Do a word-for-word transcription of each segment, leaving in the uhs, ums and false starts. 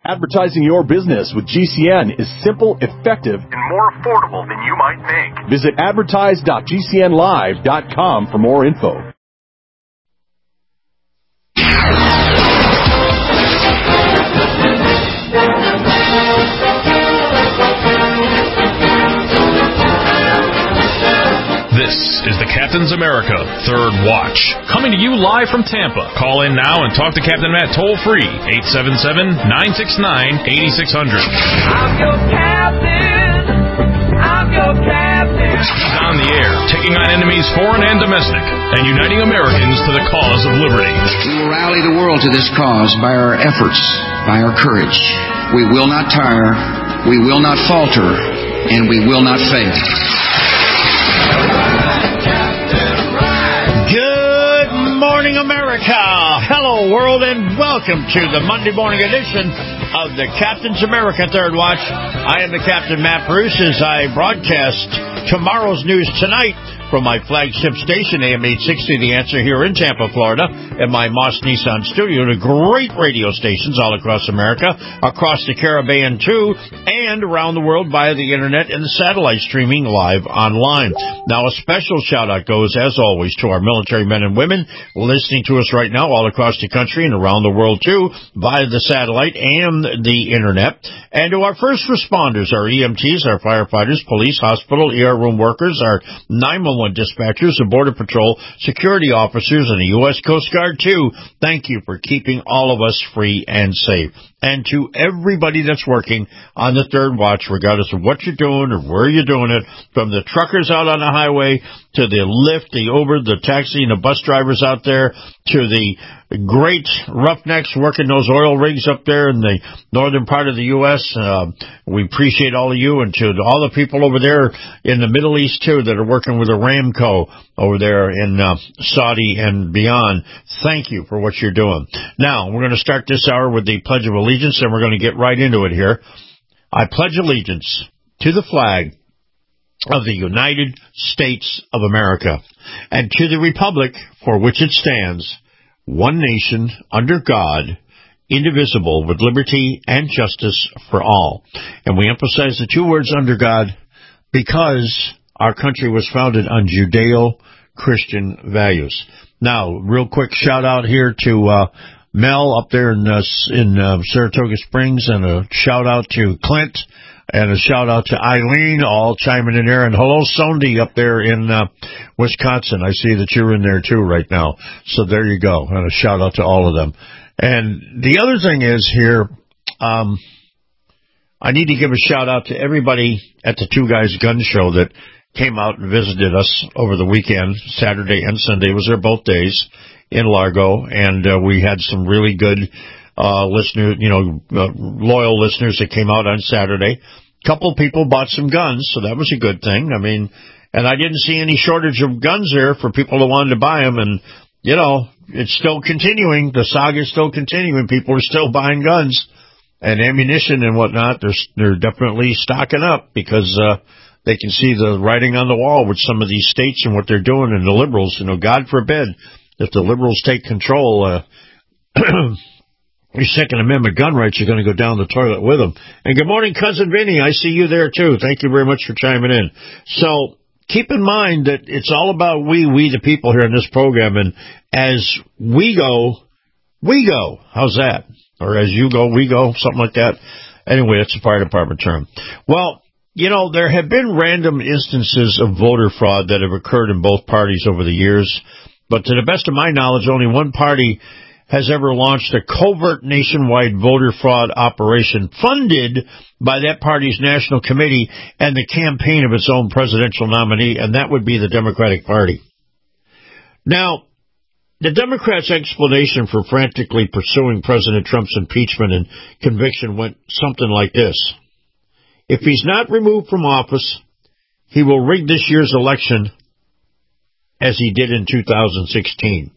Advertising your business with G C N is simple, effective, and more affordable than you might think. Visit advertise dot g c n live dot com for more info. This is the Captain's America Third Watch, coming to you live from Tampa. Call in now and talk to Captain Matt toll-free, eight seven seven, nine six nine, eight six zero zero. I'm your captain. I'm your captain. He's on the air, taking on enemies foreign and domestic, and uniting Americans to the cause of liberty. We will rally the world to this cause by our efforts, by our courage. We will not tire, we will not falter, and we will not fail. Good morning, America. Hello, world, and welcome to the Monday morning edition of the Captain's America Third Watch. I am the Captain, Matt Bruce, as I broadcast tomorrow's news tonight from my flagship station, A M eight sixty, The Answer, here in Tampa, Florida, and my Moss Nissan studio, to great radio stations all across America, across the Caribbean, too, and around the world via the Internet and the satellite streaming live online. Now, a special shout-out goes, as always, to our military men and women listening to us right now all across the country and around the world, too, via the satellite and the Internet, and to our first responders, our E M Ts, our firefighters, police, hospital, E R room workers, our nine one one dispatchers, the Border Patrol, security officers, and the U S Coast Guard, too. Thank you for keeping all of us free and safe. And to everybody that's working on the Third Watch, regardless of what you're doing or where you're doing it, from the truckers out on the highway to the Lyft, the Uber, the taxi, and the bus drivers out there, to the great roughnecks working those oil rigs up there in the northern part of the U S Uh, we appreciate all of you, and to all the people over there in the Middle East, too, that are working with Aramco over there in uh, Saudi and beyond. Thank you for what you're doing. Now, we're going to start this hour with the Pledge of Allegiance, and we're going to get right into it here. I pledge allegiance to the flag of the United States of America and to the republic for which it stands, one nation, under God, indivisible, with liberty and justice for all. And we emphasize the two words under God because our country was founded on Judeo-Christian values. Now, real quick shout out here to uh, Mel up there in, uh, in uh, Saratoga Springs, and a shout out to Clint, and a shout out to Eileen, all chiming in there. And hello, Sondi, up there in uh, Wisconsin. I see that you're in there too right now. So there you go. And a shout out to all of them. And the other thing is here, um, I need to give a shout out to everybody at the Two Guys Gun Show that came out and visited us over the weekend. Saturday and Sunday was their both days in Largo, and uh, we had some really good uh listeners, you know, uh, loyal listeners that came out on Saturday. A couple people bought some guns, so that was a good thing. I mean, and I didn't see any shortage of guns there for people who wanted to buy them, and, you know, it's still continuing. The saga is still continuing. People are still buying guns and ammunition and whatnot. They're, they're definitely stocking up because uh they can see the writing on the wall with some of these states and what they're doing, and the liberals, you know, God forbid, if the liberals take control, uh your Second Amendment gun rights are going to go down the toilet with them. And good morning, Cousin Vinny. I see you there, too. Thank you very much for chiming in. So keep in mind that it's all about we, we the people here in this program. And as we go, we go. How's that? Or as you go, we go, something like that. Anyway, that's a fire department term. Well, you know, there have been random instances of voter fraud that have occurred in both parties over the years. But to the best of my knowledge, only one party has ever launched a covert nationwide voter fraud operation funded by that party's national committee and the campaign of its own presidential nominee, and that would be the Democratic Party. Now, the Democrats' explanation for frantically pursuing President Trump's impeachment and conviction went something like this. If he's not removed from office, he will rig this year's election as he did in two thousand sixteen.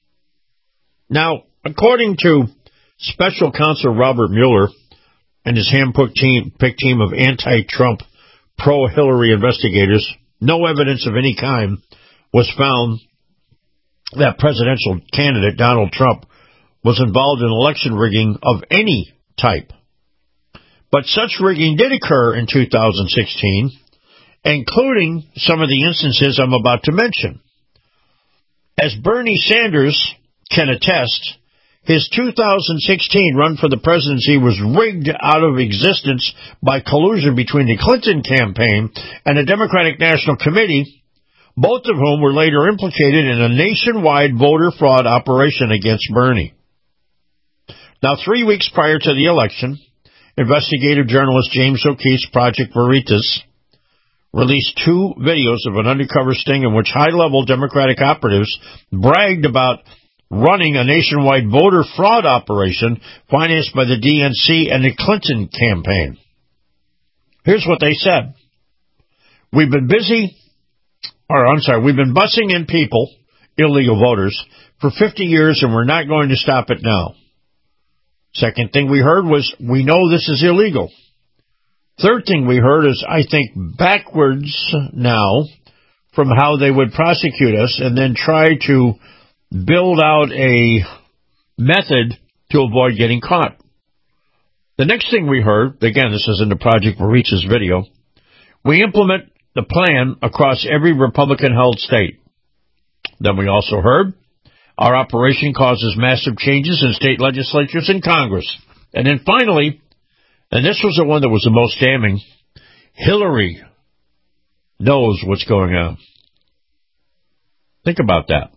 Now, according to Special Counsel Robert Mueller and his hand-picked team, picked team of anti-Trump, pro-Hillary investigators, no evidence of any kind was found that presidential candidate Donald Trump was involved in election rigging of any type But such rigging did occur in two thousand sixteen, including some of the instances I'm about to mention. As Bernie Sanders can attest, his two thousand sixteen run for the presidency was rigged out of existence by collusion between the Clinton campaign and the Democratic National Committee, both of whom were later implicated in a nationwide voter fraud operation against Bernie. Now, three weeks prior to the election, investigative journalist James O'Keefe's Project Veritas released two videos of an undercover sting in which high-level Democratic operatives bragged about running a nationwide voter fraud operation financed by the D N C and the Clinton campaign. Here's what they said. We've been busy, or I'm sorry, we've been busing in people, illegal voters, for fifty years, and we're not going to stop it now. Second thing we heard was, we know this is illegal. Third thing we heard is, I think, backwards now from how they would prosecute us and then try to build out a method to avoid getting caught. The next thing we heard, again, this is in the Project Veritas video, we implement the plan across every Republican-held state. Then we also heard, our operation causes massive changes in state legislatures and Congress. And then finally, and this was the one that was the most damning, Hillary knows what's going on. Think about that.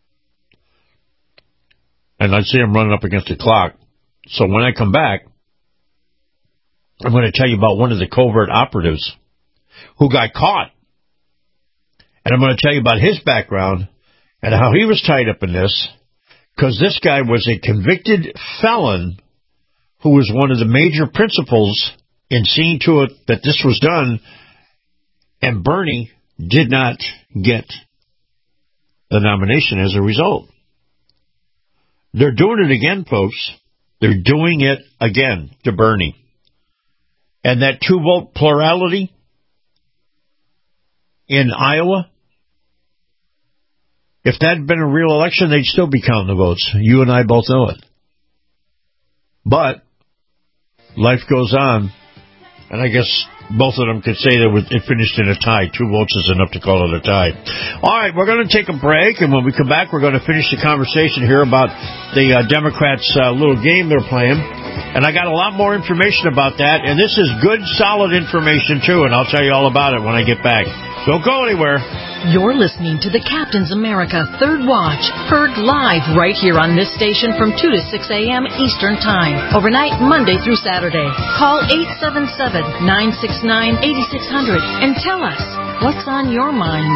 And I see I'm running up against the clock. So when I come back, I'm going to tell you about one of the covert operatives who got caught. And I'm going to tell you about his background and how he was tied up in this, because this guy was a convicted felon who was one of the major principals in seeing to it that this was done, and Bernie did not get the nomination as a result. They're doing it again, folks. They're doing it again to Bernie. And that two-vote plurality in Iowa, if that had been a real election, they'd still be counting the votes. You and I both know it. But life goes on, and I guess both of them could say that it finished in a tie. Two votes is enough to call it a tie. All right, we're going to take a break, and when we come back, we're going to finish the conversation here about the uh, Democrats' uh, little game they're playing. And I got a lot more information about that, and this is good, solid information, too, and I'll tell you all about it when I get back. Don't go anywhere. You're listening to the Captain's America Third Watch, heard live right here on this station from two to six a.m. Eastern Time, overnight Monday through Saturday. Call eight seven seven, nine six nine, eight six zero zero and tell us what's on your mind.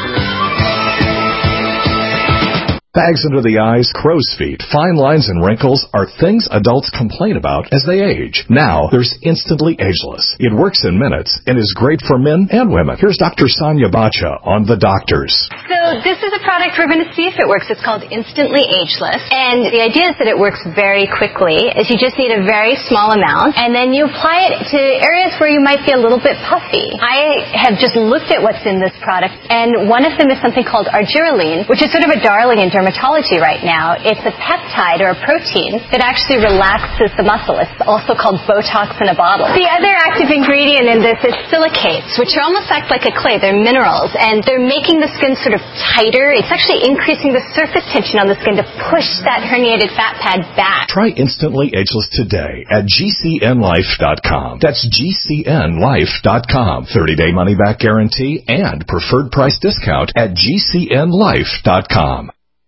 Bags under the eyes, crow's feet, fine lines, and wrinkles are things adults complain about as they age. Now, there's Instantly Ageless. It works in minutes and is great for men and women. Here's Doctor Sonia Bacha on The Doctors. So this is a product we're going to see if it works. It's called Instantly Ageless. And the idea is that it works very quickly. Is you just need a very small amount, and then you apply it to areas where you might be a little bit puffy. I have just looked at what's in this product, and one of them is something called argireline, which is sort of a darling in dermatology right now. It's a peptide or a protein that actually relaxes the muscle. It's also called Botox in a bottle. The other active ingredient in this is silicates, which are almost act like a clay. They're minerals, and they're making the skin sort of tighter. It's actually increasing the surface tension on the skin to push that herniated fat pad back. Try Instantly Ageless today at G C N life dot com. That's G C N life dot com. thirty-day money-back guarantee and preferred price discount at G C N life dot com.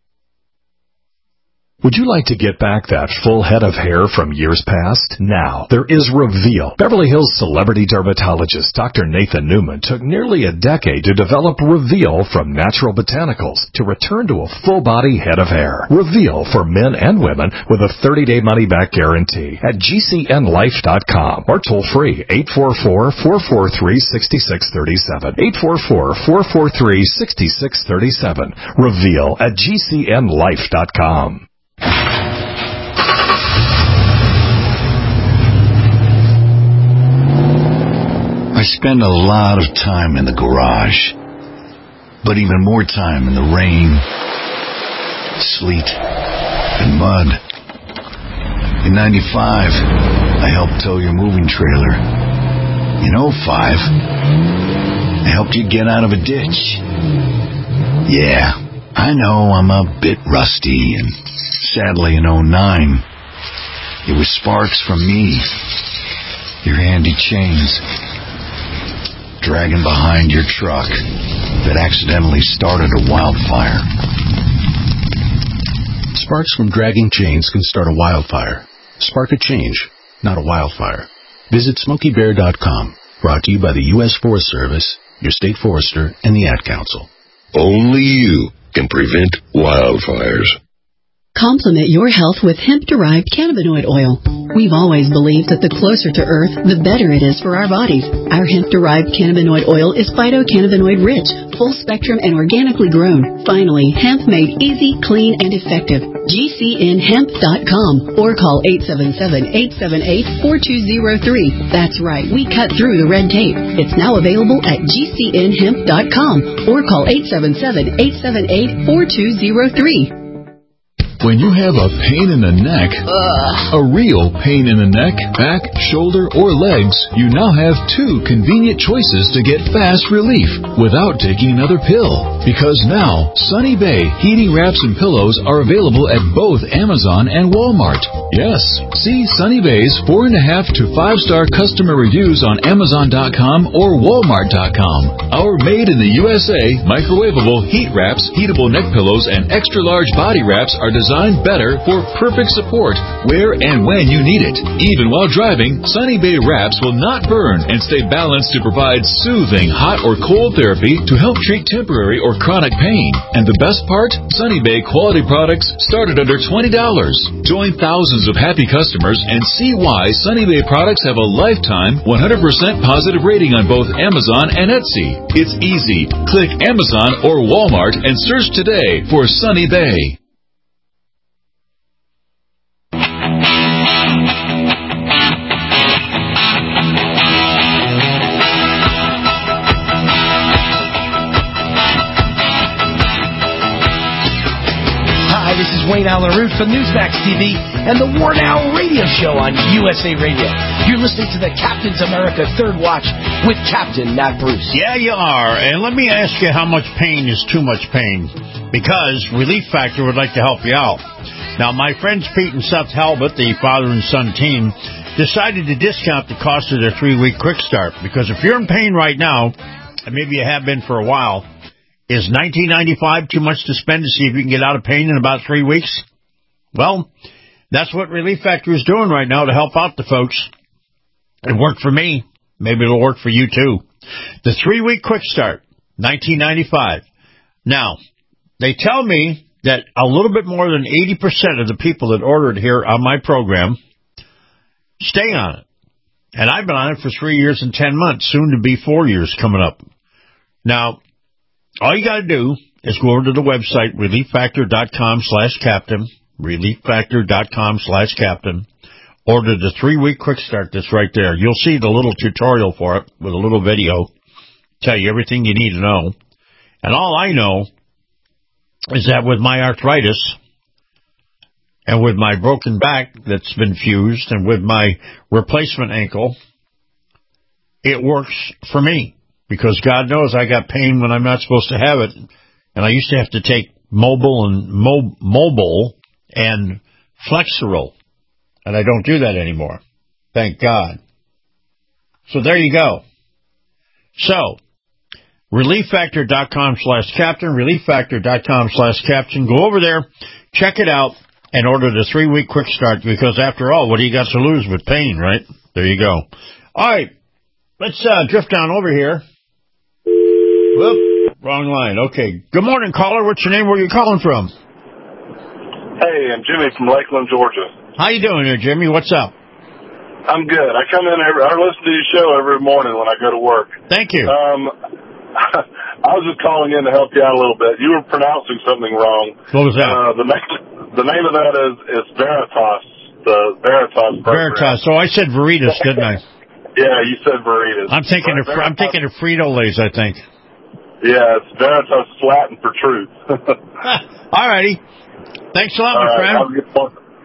Would you like to get back that full head of hair from years past? Now, there is Reveal. Beverly Hills celebrity dermatologist Doctor Nathan Newman took nearly a decade to develop Reveal from natural botanicals to return to a full-body head of hair. Reveal for men and women with a thirty-day money-back guarantee at G C N life dot com or toll-free eight four four, four four three, six six three seven. eight four four, four four three, six six three seven. Reveal at G C N life dot com. I spend a lot of time in the garage, but even more time in the rain, sleet, and mud. In ninety-five, I helped tow your moving trailer. In oh five, I helped you get out of a ditch. Yeah, I know I'm a bit rusty, and sadly in oh nine, it was sparks from me, your handy chains, dragging behind your truck that accidentally started a wildfire. Sparks from dragging chains can start a wildfire. Spark a change, not a wildfire. Visit Smokey Bear dot com. Brought to you by the U S Forest Service, your state forester, and the Ad Council. Only you can prevent wildfires. Complement your health with hemp-derived cannabinoid oil. We've always believed that the closer to Earth, the better it is for our bodies. Our hemp-derived cannabinoid oil is phytocannabinoid-rich, full-spectrum, and organically grown. Finally, hemp made easy, clean, and effective. G C N hemp dot com or call eight seven seven, eight seven eight, four two zero three. That's right, we cut through the red tape. It's now available at G C N hemp dot com or call eight seven seven, eight seven eight, four two zero three. When you have a pain in the neck, Ugh. a real pain in the neck, back, shoulder, or legs, you now have two convenient choices to get fast relief without taking another pill. Because now, Sunny Bay heating wraps and pillows are available at both Amazon and Walmart. Yes, see Sunny Bay's four and a half to five star customer reviews on Amazon dot com or Walmart dot com. Our made in the U S A microwavable heat wraps, heatable neck pillows, and extra large body wraps are designed better for perfect support where and when you need it. Even while driving, Sunny Bay wraps will not burn and stay balanced to provide soothing hot or cold therapy to help treat temporary or chronic pain. And the best part? Sunny Bay quality products start at under twenty dollars. Join thousands of happy customers and see why Sunny Bay products have a lifetime one hundred percent positive rating on both Amazon and Etsy. It's easy. Click Amazon or Walmart and search today for Sunny Bay. This is Wayne Allen Root from Newsmax T V and the War Now radio show on U S A Radio. You're listening to the Captain's America Third Watch with Captain Matt Bruce. Yeah, you are. And let me ask you how much pain is too much pain, because Relief Factor would like to help you out. Now, my friends Pete and Seth Halbert, the father and son team, decided to discount the cost of their three-week quick start, because if you're in pain right now, and maybe you have been for a while, is nineteen ninety-five too much to spend to see if you can get out of pain in about three weeks? Well, that's what Relief Factor is doing right now to help out the folks. It worked for me. Maybe it'll work for you too. The three-week quick start, nineteen ninety-five. Now, they tell me that a little bit more than eighty percent of the people that ordered here on my program stay on it. And I've been on it for three years and ten months, soon to be four years coming up. Now, all you got to do is go over to the website, relief factor dot com slash captain, relief factor dot com slash captain. Order the three-week quick start that's right there. You'll see the little tutorial for it with a little video. Tell you everything you need to know. And all I know is that with my arthritis and with my broken back that's been fused and with my replacement ankle, it works for me. Because God knows I got pain when I'm not supposed to have it. And I used to have to take Mobile and Mo- Mobile and Flexeril. And I don't do that anymore. Thank God. So there you go. So, relief factor dot com slash captain, relief factor dot com slash captain. Go over there, check it out, and order the three-week quick start. Because after all, what do you got to lose with pain, right? There you go. All right. Let's uh, drift down over here. Whoop, wrong line. Okay. Good morning, caller. What's your name? Where are you calling from? Hey, I'm Jimmy from Lakeland, Georgia. How you doing there, Jimmy? What's up? I'm good. I come in every, I listen to your show every morning when I go to work. Thank you. Um, I was just calling in to help you out a little bit. You were pronouncing something wrong. What was that? Uh, the name, the name of that is, is Veritas, the Veritas program. Veritas. So I said Veritas, didn't I? Yeah, you said Veritas. I'm thinking of, I'm thinking of Frito-Lays, I think. Yeah, it's Veritas Latin for truth. All righty. Thanks a lot, All my right, friend. have a good one.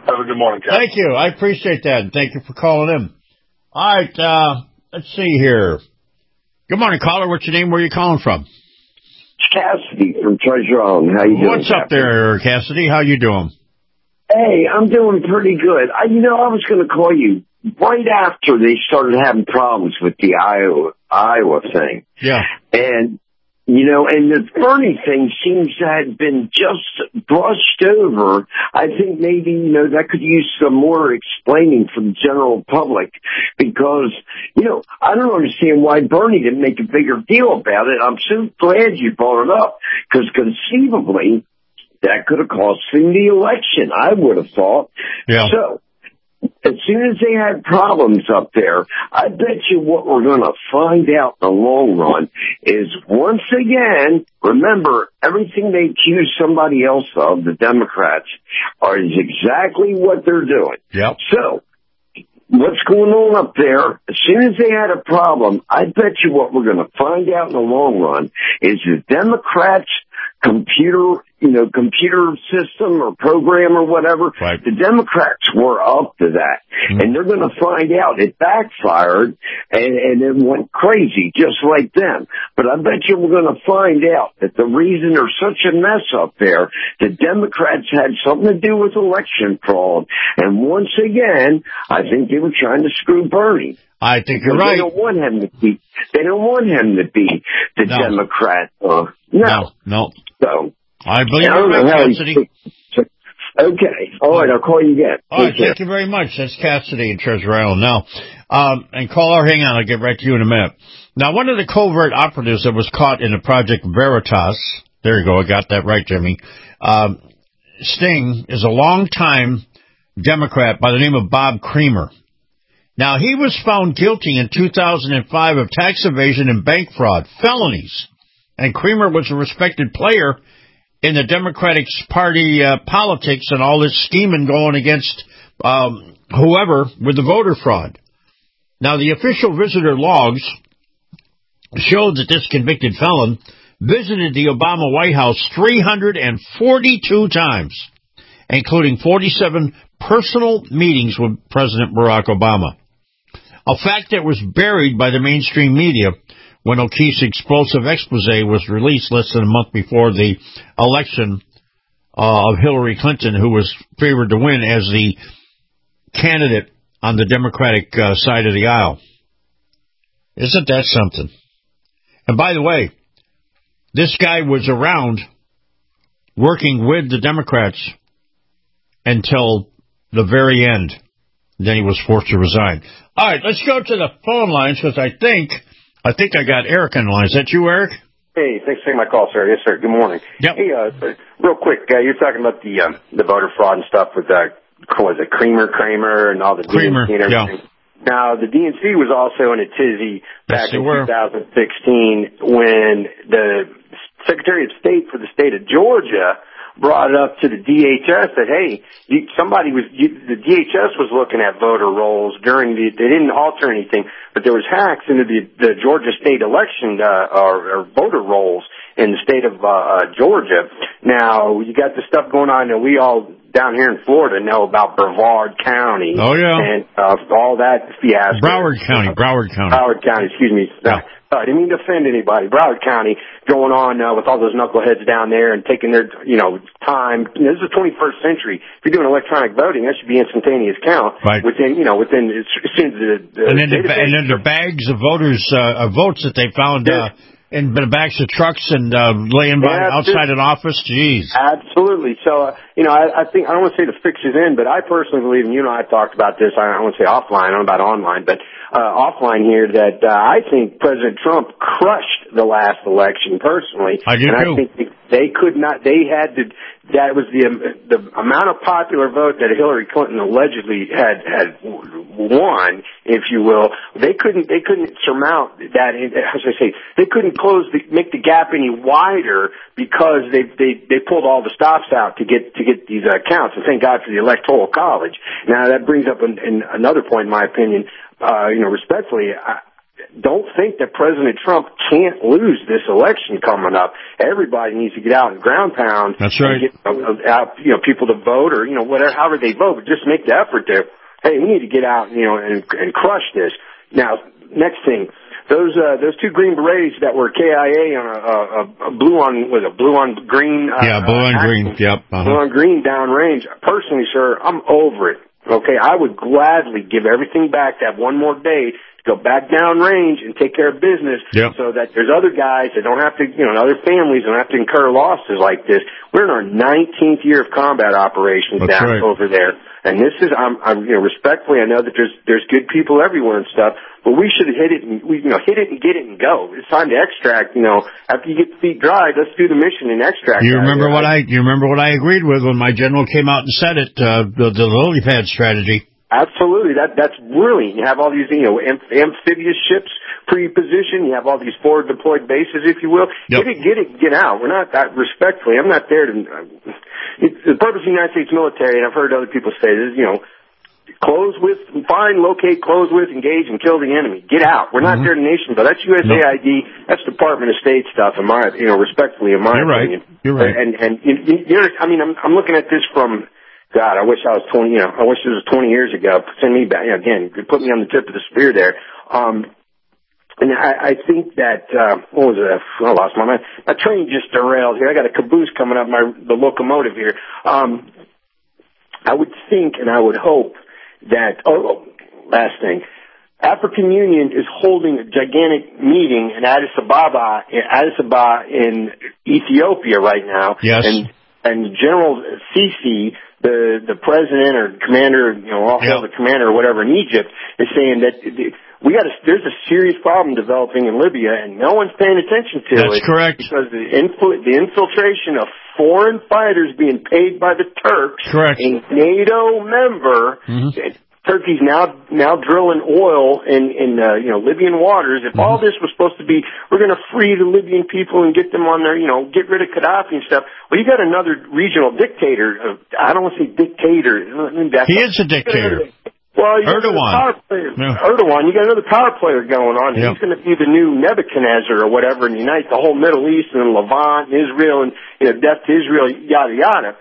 Have a good morning, Captain. Thank you. I appreciate that, and thank you for calling in. All right, uh, let's see here. Good morning, caller. What's your name? Where are you calling from? It's Cassidy from Treasure Island. How you doing? What's up there, Cassidy? How you doing? Hey, I'm doing pretty good. I, you know, I was going to call you right after they started having problems with the Iowa, Iowa thing. Yeah. And, you know, and the Bernie thing seems to have been just brushed over. I think maybe, you know, that could use some more explaining for the general public because, you know, I don't understand why Bernie didn't make a bigger deal about it. I'm so glad you brought it up because conceivably that could have cost him the election, I would have thought. Yeah. So, as soon as they had problems up there, I bet you what we're going to find out in the long run is once again, remember, everything they accuse somebody else of, the Democrats, are is exactly what they're doing. Yep. So, what's going on up there, as soon as they had a problem, I bet you what we're going to find out in the long run is the Democrats' computer, you know, computer system or program or whatever, right. The Democrats were up to that. Mm-hmm. And they're going to find out it backfired and, and it went crazy just like them. But I bet you we're going to find out that the reason there's such a mess up there, the Democrats had something to do with election fraud. And once again, I think they were trying to screw Bernie. I think you're they right. They don't want him to be. They don't want him to be the no. Democrat. Uh, no. no, no. So I believe I don't you're know right, how Cassidy. Okay. All right. I'll call you again. All right. Thank you very much. That's Cassidy in Treasure Island. Now, um, and caller, hang on. I'll get right to you in a minute. Now, one of the covert operatives that was caught in the Project Veritas. There you go. I got that right, Jimmy. Um, Sting is a longtime Democrat by the name of Bob Creamer. Now, he was found guilty in two thousand five of tax evasion and bank fraud, felonies. And Creamer was a respected player in the Democratic Party uh, politics and all this scheming going against um, whoever with the voter fraud. Now, the official visitor logs showed that this convicted felon visited the Obama White House three hundred forty-two times, including forty-seven personal meetings with President Barack Obama. A fact that was buried by the mainstream media when O'Keefe's explosive expose was released less than a month before the election uh, of Hillary Clinton, who was favored to win as the candidate on the Democratic uh, side of the aisle. Isn't that something? And by the way, this guy was around working with the Democrats until the very end. Then he was forced to resign. All right, let's go to the phone lines because I think I think I got Eric on the line. Is that you, Eric? Hey, thanks for taking my call, sir. Yes, sir. Good morning. Yep. Hey, uh, real quick, uh, you're talking about the um, the voter fraud and stuff with uh, what was it, Creamer, Kramer, and all the Creamer, D N C and everything. Yeah. Now, the D N C was also in a tizzy back yes, in were. two thousand sixteen when the Secretary of State for the state of Georgia brought it up to the D H S that, hey, you, somebody was, you, the D H S was looking at voter rolls during the, they didn't alter anything, but there was hacks into the, the Georgia state election, uh, or, or voter rolls in the state of, uh, uh, Georgia. Now, you got the stuff going on that we all down here in Florida know about Brevard County. Oh, yeah. And, uh, all that fiasco. Broward County, Broward County. Broward County, excuse me. Yeah. I didn't mean to offend anybody. Broward County going on uh, with all those knuckleheads down there and taking their, you know, time. You know, this is the twenty-first century. If you're doing electronic voting, that should be instantaneous count. Right. Within, you know, within as soon as the, the and then the, database. and then the bags of voters uh, of votes that they found uh, in the backs of trucks and uh, laying by Yeah, outside an office. Jeez. Absolutely. So, uh, you know, I, I think I don't want to say the fix is in, but I personally believe, and you know, I talked about this. I don't want to say offline. I don't know about online, but. Uh, offline here that uh, I think President Trump crushed the last election personally. I do and too. I think they could not, they had to, that was the the amount of popular vote that Hillary Clinton allegedly had had won, if you will. They couldn't they couldn't surmount that. As I say, they couldn't close the, make the gap any wider because they they they pulled all the stops out to get to get these uh, counts. And thank God for the Electoral College. Now that brings up an, an, another point, in my opinion. Uh, you know, respectfully, I, don't think that President Trump can't lose this election coming up. Everybody needs to get out and ground pound. That's right. And get uh, out, you know, people to vote or, you know, whatever, however they vote, but just make the effort there. Hey, we need to get out, you know, and, and crush this. Now, next thing, those uh, those two Green Berets that were K I A on a, a, a blue on, was a blue on green? Uh, yeah, blue on uh, green, yep. Uh-huh. Blue on green downrange. Personally, sir, I'm over it. Okay, I would gladly give everything back to have one more day to go back downrange and take care of business yep. so that there's other guys that don't have to, you know, other families don't have to incur losses like this. We're in our nineteenth year of combat operations That's down right. over there. And this is, I'm, I'm, you know, respectfully, I know that there's, there's good people everywhere and stuff, but we should hit it and, we, you know, hit it and get it and go. It's time to extract, you know, after you get the feet dry, let's do the mission and extract. You remember what I, you remember what I agreed with when my general came out and said it, uh, the, the lily pad strategy. Absolutely. That, that's brilliant. You have all these, you know, amph- amphibious ships pre-positioned. You have all these forward deployed bases, if you will. Yep. Get it, get it, get out. We're not that respectfully. I'm not there to, uh, it, the purpose of the United States military, and I've heard other people say this, you know, close with, find, locate, close with, engage, and kill the enemy. Get out. We're not mm-hmm. there to nation, but that's U S A I D. Nope. That's Department of State stuff, in my, you know, respectfully, in my You're opinion. Right. You're right. And, and, you, you know, I mean, I'm, I'm looking at this from, God, I wish I was twenty, you know, I wish it was twenty years ago. Send me back, you know, again, put me on the tip of the spear there. Um, and I, I think that, uh, what was it? I lost my mind. My train just derailed here. I got a caboose coming up my, the locomotive here. Um, I would think and I would hope that, oh, last thing. African Union is holding a gigantic meeting in Addis Ababa, in Addis Ababa in Ethiopia right now. Yes. And, and General Sisi, the the president or commander, you know, all yep. the commander or whatever in Egypt, is saying that we got a, there's a serious problem developing in Libya, and no one's paying attention to That's it. That's correct. Because the infl- the infiltration of foreign fighters being paid by the Turks, correct. a NATO member. Mm-hmm. Turkey's now now drilling oil in in uh, you know Libyan waters. If mm-hmm. all this was supposed to be, we're going to free the Libyan people and get them on their, you know, get rid of Gaddafi and stuff. Well, you got another regional dictator. Uh, I don't want to say dictator. He is a dictator. Well, you got Erdogan. Power player, yeah. Erdogan. You got another power player going on. Yep. He's going to be the new Nebuchadnezzar or whatever, and unite the whole Middle East and Levant and Israel and, you know, death to Israel, yada yada.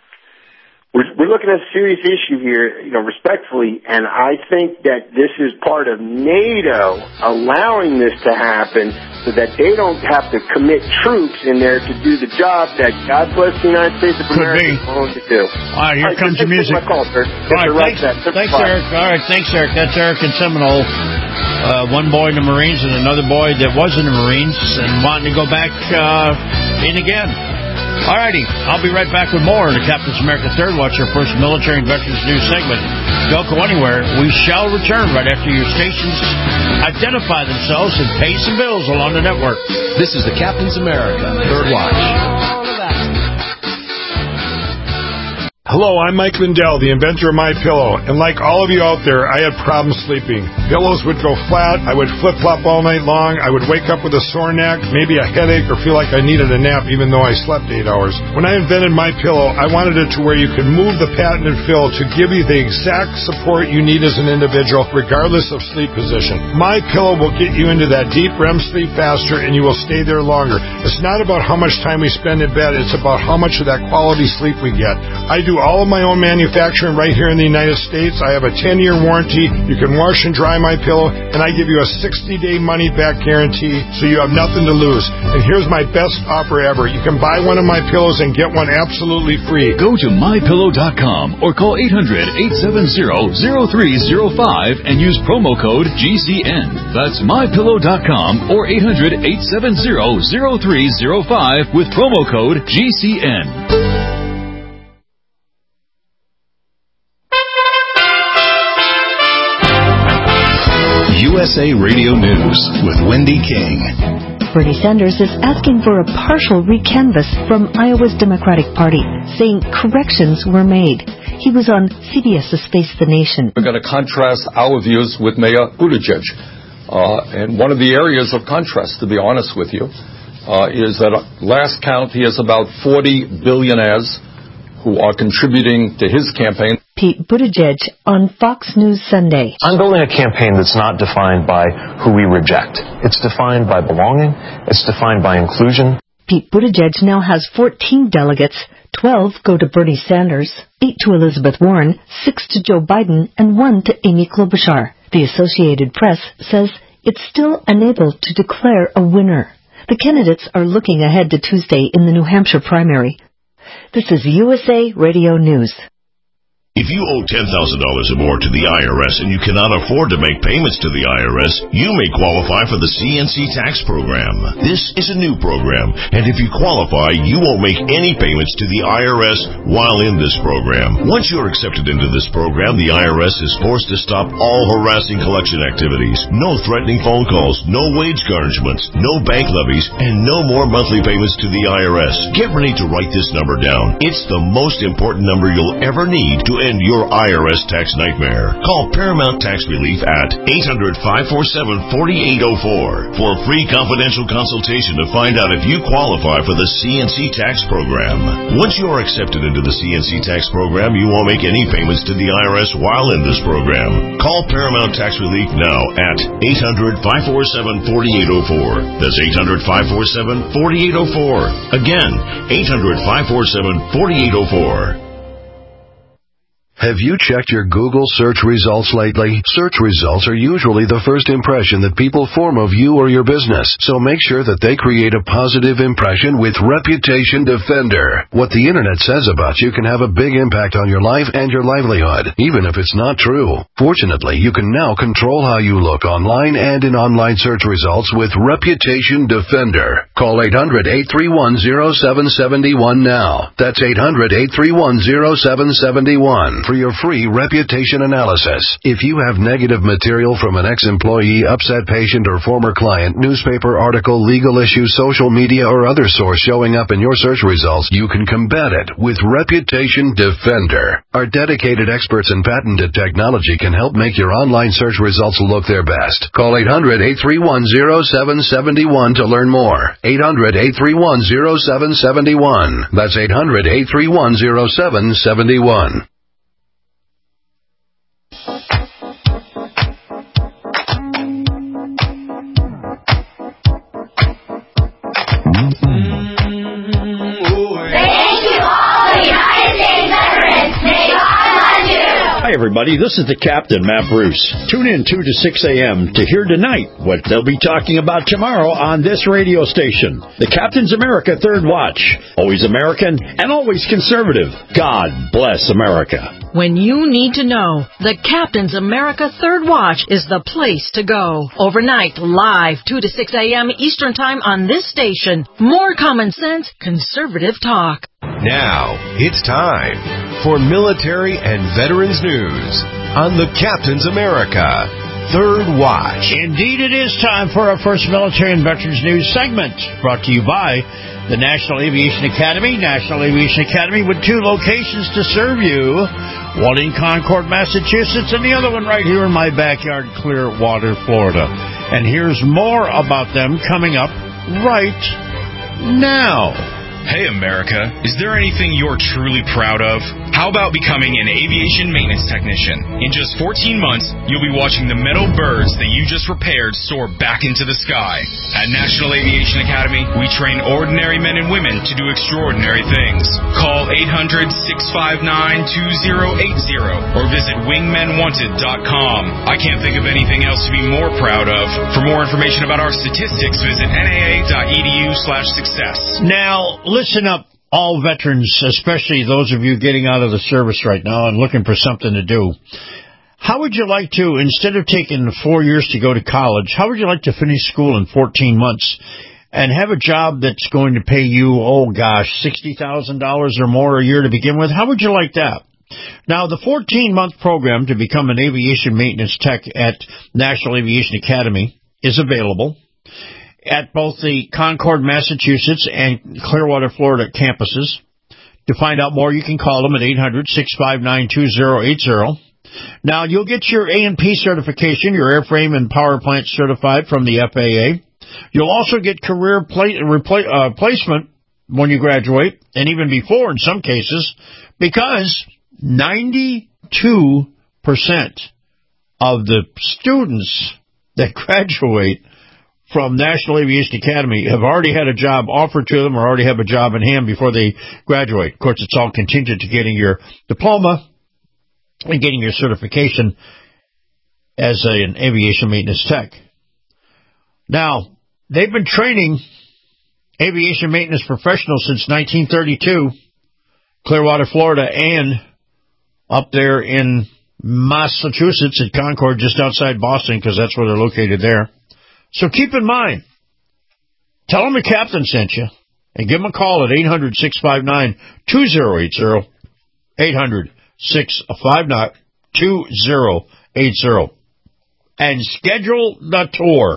We're, we're looking at a serious issue here, you know, respectfully, and I think that this is part of NATO allowing this to happen so that they don't have to commit troops in there to do the job that God bless the United States of Could America be. is going to do. All right, here All right, comes the music. My call, sir. All right, right thanks, thanks Eric. All right, thanks, Eric. That's Eric in Seminole. Uh, one boy in the Marines and another boy that was in the Marines and wanting to go back uh, in again. All righty, I'll be right back with more of the Captain's America Third Watch, your first military and veterans news segment. Don't go anywhere. We shall return right after your stations identify themselves and pay some bills along the network. This is the Captain's America Third Watch. Hello, I'm Mike Lindell, the inventor of MyPillow, and like all of you out there, I had problems sleeping. Pillows would go flat, I would flip-flop all night long, I would wake up with a sore neck, maybe a headache, or feel like I needed a nap even though I slept eight hours. When I invented MyPillow, I wanted it to where you could move the patented fill to give you the exact support you need as an individual, regardless of sleep position. MyPillow will get you into that deep R E M sleep faster, and you will stay there longer. It's not about how much time we spend in bed, it's about how much of that quality sleep we get. I do all of my own manufacturing right here in the United States. I have a ten-year warranty. You can wash and dry my pillow, and I give you a sixty-day money-back guarantee, so you have nothing to lose. And here's my best offer ever. You can buy one of my pillows and get one absolutely free. Go to my pillow dot com or call eight hundred, eight seven zero, zero three zero five and use promo code G C N. That's my pillow dot com or eight hundred, eight seven zero, zero three zero five with promo code G C N. U S A Radio News with Wendy King. Bernie Sanders is asking for a partial recanvass from Iowa's Democratic Party, saying corrections were made. He was on CBS's Face the Nation. We're going to contrast our views with Mayor Buttigieg. Uh, and one of the areas of contrast, to be honest with you, uh, is that last count he has about forty billionaires who are contributing to his campaign. Pete Buttigieg on Fox News Sunday. I'm building a campaign that's not defined by who we reject. It's defined by belonging. It's defined by inclusion. Pete Buttigieg now has fourteen delegates. twelve go to Bernie Sanders, eight to Elizabeth Warren, six to Joe Biden, and one to Amy Klobuchar. The Associated Press says it's still unable to declare a winner. The candidates are looking ahead to Tuesday in the New Hampshire primary. This is U S A Radio News. If you owe ten thousand dollars or more to the I R S and you cannot afford to make payments to the I R S, you may qualify for the C N C tax program. This is a new program, and if you qualify, you won't make any payments to the I R S while in this program. Once you're accepted into this program, the I R S is forced to stop all harassing collection activities. No threatening phone calls, no wage garnishments, no bank levies, and no more monthly payments to the I R S. Get ready to write this number down. It's the most important number you'll ever need to end your I R S tax nightmare. Call Paramount Tax Relief at eight hundred, five four seven, four eight zero four for a free confidential consultation to find out if you qualify for the C N C tax program. Once you are accepted into the C N C tax program, you won't make any payments to the I R S while in this program. Call Paramount Tax Relief now at eight hundred, five four seven, four eight zero four. That's eight hundred, five four seven, four eight zero four. Again, eight hundred, five four seven, four eight zero four. Have you checked your Google search results lately? Search results are usually the first impression that people form of you or your business, so make sure that they create a positive impression with Reputation Defender. What the internet says about you can have a big impact on your life and your livelihood, even if it's not true. Fortunately, you can now control how you look online and in online search results with Reputation Defender. Call eight hundred, eight three one, zero seven seven one now. That's eight hundred, eight three one, zero seven seven one. For your free reputation analysis. If you have negative material from an ex-employee, upset patient, or former client, newspaper article, legal issue, social media, or other source showing up in your search results, you can combat it with Reputation Defender. Our dedicated experts in patented technology can help make your online search results look their best. Call eight hundred, eight three one, zero seven seven one to learn more. eight hundred, eight three one, zero seven seven one. That's eight hundred, eight three one, zero seven seven one. Hi, everybody. This is the Captain, Matt Bruce. Tune in two to six a.m. to hear tonight what they'll be talking about tomorrow on this radio station. The Captain's America Third Watch. Always American and always conservative. God bless America. When you need to know, the Captain's America Third Watch is the place to go. Overnight, live, two to six a.m. Eastern Time on this station. More common sense, conservative talk. Now, it's time for military and veterans news on the Captain's America Third Watch. Indeed, it is time for our first military and veterans news segment, brought to you by the National Aviation Academy. National Aviation Academy with two locations to serve you, one in Concord, Massachusetts, and the other one right here in my backyard, Clearwater, Florida. And here's more about them coming up right now. Hey, America, is there anything you're truly proud of? How about becoming an aviation maintenance technician? In just fourteen months, you'll be watching the metal birds that you just repaired soar back into the sky. At National Aviation Academy, we train ordinary men and women to do extraordinary things. Call eight hundred, six five nine, two zero eight zero or visit wingmen wanted dot com. I can't think of anything else to be more proud of. For more information about our statistics, visit N A A dot E D U slash success. Now, listen up, all veterans, especially those of you getting out of the service right now and looking for something to do. How would you like to, instead of taking four years to go to college, how would you like to finish school in fourteen months and have a job that's going to pay you, oh gosh, sixty thousand dollars or more a year to begin with? How would you like that? Now, the fourteen-month program to become an aviation maintenance tech at National Aviation Academy is available at both the Concord, Massachusetts and Clearwater, Florida campuses. To find out more, you can call them at eight hundred, six five nine, two zero eight zero. Now, you'll get your A and P certification, your airframe and power plant certified from the F A A. You'll also get career pla- repla- uh, placement when you graduate, and even before in some cases, because ninety two percent of the students that graduate from National Aviation Academy have already had a job offered to them or already have a job in hand before they graduate. Of course, it's all contingent to getting your diploma and getting your certification as a, an aviation maintenance tech. Now, they've been training aviation maintenance professionals since nineteen thirty-two, Clearwater, Florida, and up there in Massachusetts at Concord, just outside Boston, because that's where they're located there. So keep in mind, tell them the captain sent you, and give them a call at eight hundred, six five nine, two zero eight zero, eight hundred, six five nine, two zero eight zero, and schedule the tour.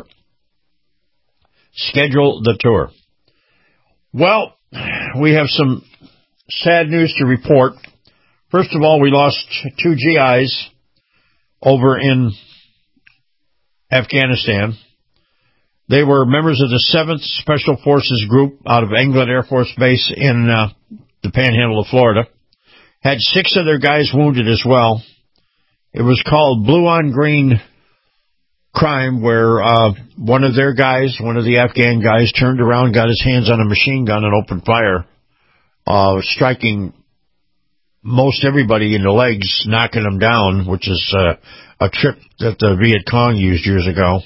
Schedule the tour. Well, we have some sad news to report. First of all, we lost two G Is over in Afghanistan. They were members of the seventh Special Forces Group out of England Air Force Base in uh, the Panhandle of Florida. Had six of their guys wounded as well. It was called Blue on Green crime, where uh, one of their guys, one of the Afghan guys, turned around, got his hands on a machine gun and opened fire, uh, striking most everybody in the legs, knocking them down, which is uh, a trick that the Viet Cong used years ago.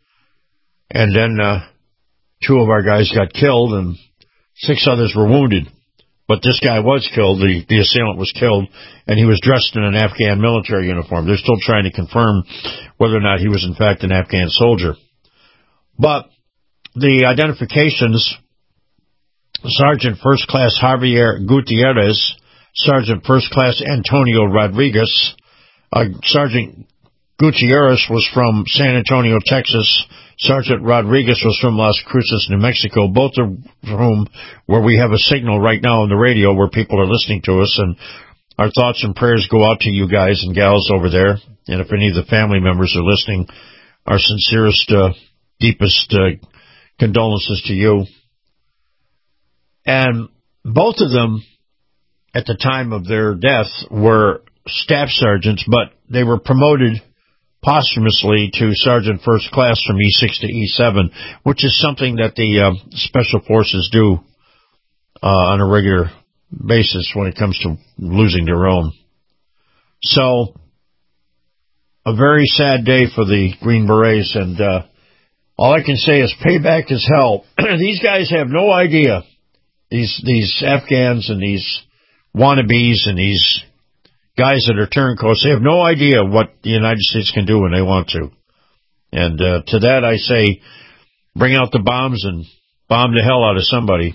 And then uh, two of our guys got killed and six others were wounded. But this guy was killed, the, the assailant was killed, and he was dressed in an Afghan military uniform. They're still trying to confirm whether or not he was in fact an Afghan soldier. But the identifications, Sergeant First Class Javier Gutierrez, Sergeant First Class Antonio Rodriguez. Uh, Sergeant Gutierrez was from San Antonio, Texas. Sergeant Rodriguez was from Las Cruces, New Mexico, both of whom where we have a signal right now on the radio where people are listening to us, and our thoughts and prayers go out to you guys and gals over there. And if any of the family members are listening, our sincerest, uh, deepest uh, condolences to you. And both of them, at the time of their death, were staff sergeants, but they were promoted posthumously to Sergeant First Class from E six to E seven, which is something that the uh, Special Forces do uh, on a regular basis when it comes to losing their own. So, a very sad day for the Green Berets, and uh, all I can say is payback is hell. These guys have no idea, these these Afghans and these wannabes and these guys that are turncoats, they have no idea what the United States can do when they want to. And uh, to that I say, bring out the bombs and bomb the hell out of somebody.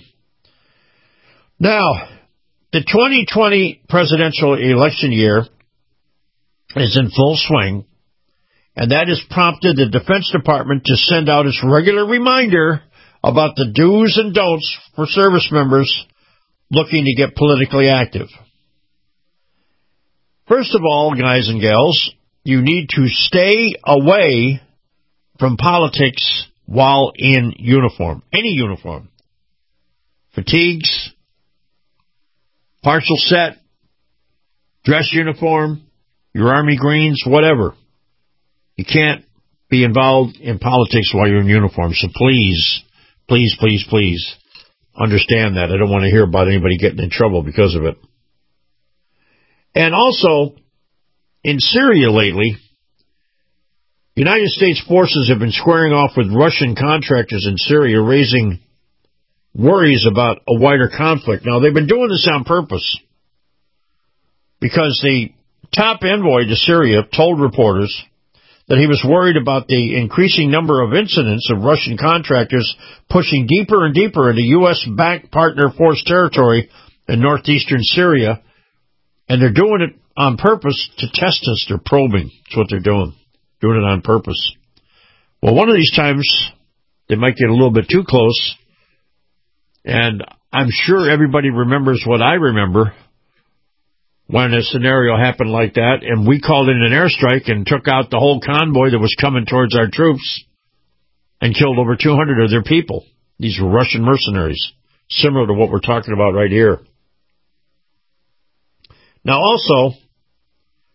Now, the twenty twenty presidential election year is in full swing, and that has prompted the Defense Department to send out its regular reminder about the do's and don'ts for service members looking to get politically active. First of all, guys and gals, you need to stay away from politics while in uniform. Any uniform. Fatigues, partial set, dress uniform, your Army greens, whatever. You can't be involved in politics while you're in uniform. So please, please, please, please understand that. I don't want to hear about anybody getting in trouble because of it. And also, in Syria lately, United States forces have been squaring off with Russian contractors in Syria, raising worries about a wider conflict. Now, they've been doing this on purpose because the top envoy to Syria told reporters that he was worried about the increasing number of incidents of Russian contractors pushing deeper and deeper into U S-backed partner force territory in northeastern Syria. And they're doing it on purpose to test us. They're probing. That's what they're doing. Doing it on purpose. Well, one of these times, they might get a little bit too close. And I'm sure everybody remembers what I remember when a scenario happened like that. And we called in an airstrike and took out the whole convoy that was coming towards our troops and killed over two hundred of their people. These were Russian mercenaries, similar to what we're talking about right here. Now also,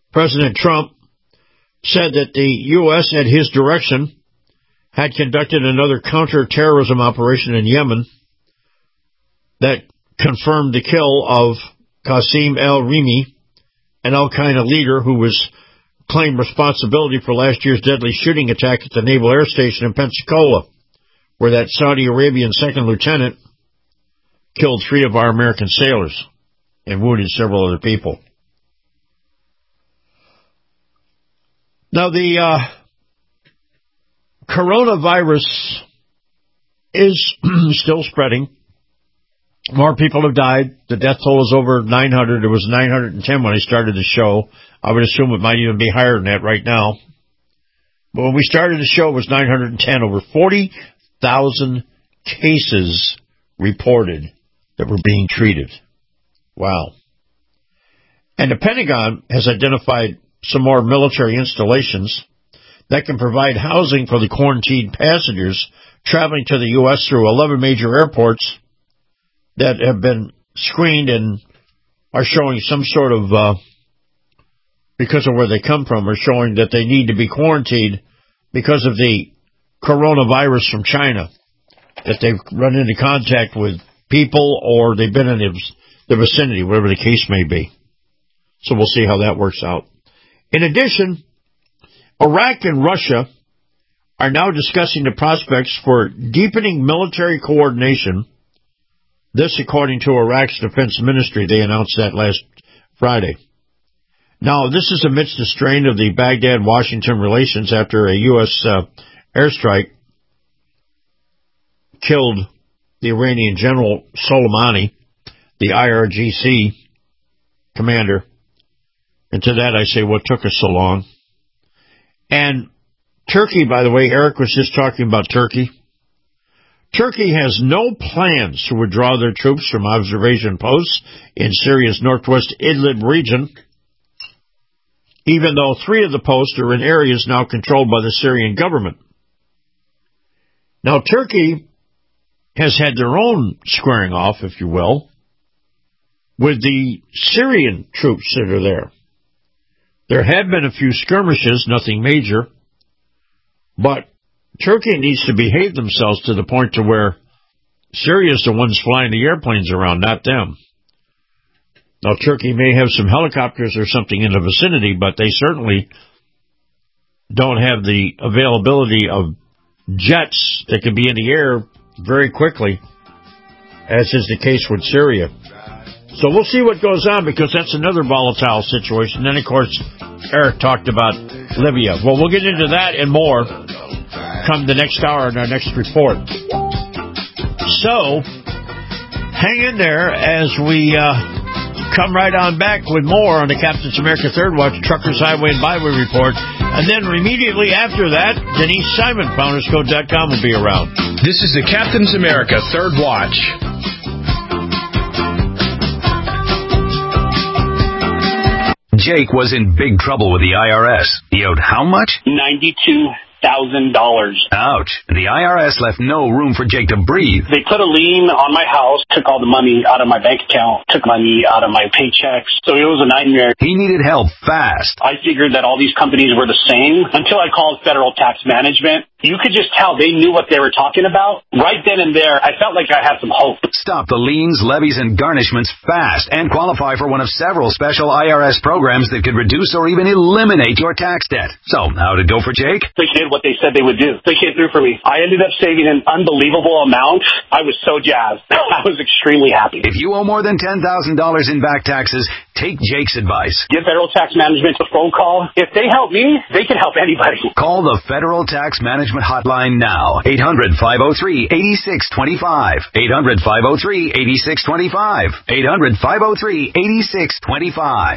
President Trump said that the U S, at his direction, had conducted another counter-terrorism operation in Yemen that confirmed the kill of Qasim al-Rimi, an al-Qaeda leader who was claimed responsibility for last year's deadly shooting attack at the Naval Air Station in Pensacola, where that Saudi Arabian second lieutenant killed three of our American sailors and wounded several other people. Now, the uh, coronavirus is still spreading. More people have died. The death toll is over nine hundred. It was nine hundred ten when I started the show. I would assume it might even be higher than that right now. But when we started the show, it was nine hundred ten. Over forty thousand cases reported that were being treated. Wow. And the Pentagon has identified some more military installations that can provide housing for the quarantined passengers traveling to the U S through eleven major airports that have been screened and are showing some sort of, uh, because of where they come from, are showing that they need to be quarantined because of the coronavirus from China, that they've run into contact with people or they've been in the vicinity, whatever the case may be. So we'll see how that works out. In addition, Iraq and Russia are now discussing the prospects for deepening military coordination. This, according to Iraq's defense ministry. They announced that last Friday. Now, this is amidst the strain of the Baghdad-Washington relations after a U S uh, airstrike killed the Iranian General Soleimani, the I R G C commander. And to that I say, what took us so long? And Turkey, by the way, Eric was just talking about Turkey. Turkey has no plans to withdraw their troops from observation posts in Syria's northwest Idlib region, even though three of the posts are in areas now controlled by the Syrian government. Now, Turkey has had their own squaring off, if you will, with the Syrian troops that are there. There have been a few skirmishes, nothing major, but Turkey needs to behave themselves to the point to where Syria is the ones flying the airplanes around, not them. Now, Turkey may have some helicopters or something in the vicinity, but they certainly don't have the availability of jets that can be in the air very quickly, as is the case with Syria. So we'll see what goes on, because that's another volatile situation. Then, of course, Eric talked about Libya. Well, we'll get into that and more come the next hour in our next report. So, hang in there as we uh, come right on back with more on the Captain's America Third Watch Truckers Highway and Byway Report. And then immediately after that, Denise Simon, Founders Code dot com, will be around. This is the Captain's America Third Watch. Jake was in big trouble with the I R S. He owed how much? ninety-two thousand dollars. Ouch. The I R S left no room for Jake to breathe. They put a lien on my house, took all the money out of my bank account, took money out of my paychecks. So it was a nightmare. He needed help fast. I figured that all these companies were the same until I called Federal Tax Management. You could just tell they knew what they were talking about. Right then and there, I felt like I had some hope. Stop the liens, levies, and garnishments fast and qualify for one of several special I R S programs that could reduce or even eliminate your tax debt. So, how'd it go for Jake? They did what they said they would do. They came through for me. I ended up saving an unbelievable amount. I was so jazzed. I was extremely happy. If you owe more than ten thousand dollars in back taxes, take Jake's advice. Give Federal Tax Management a phone call. If they help me, they can help anybody. Call the Federal Tax Management hotline now. eight hundred, five oh three, eight six two five. eight hundred, five oh three, eight six two five. eight hundred, five oh three, eight six two five.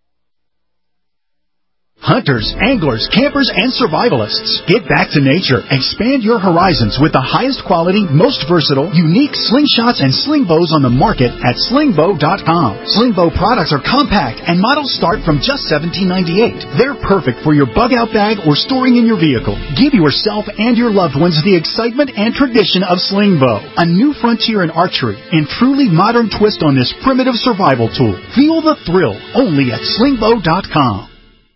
Hunters, anglers, campers, and survivalists. Get back to nature. Expand your horizons with the highest quality, most versatile, unique slingshots and sling bows on the market at sling bow dot com. Sling bow products are compact and models start from just seventeen ninety-eight. They're perfect for your bug-out bag or storing in your vehicle. Give yourself and your loved ones the excitement and tradition of sling bow. A new frontier in archery and truly modern twist on this primitive survival tool. Feel the thrill only at sling bow dot com.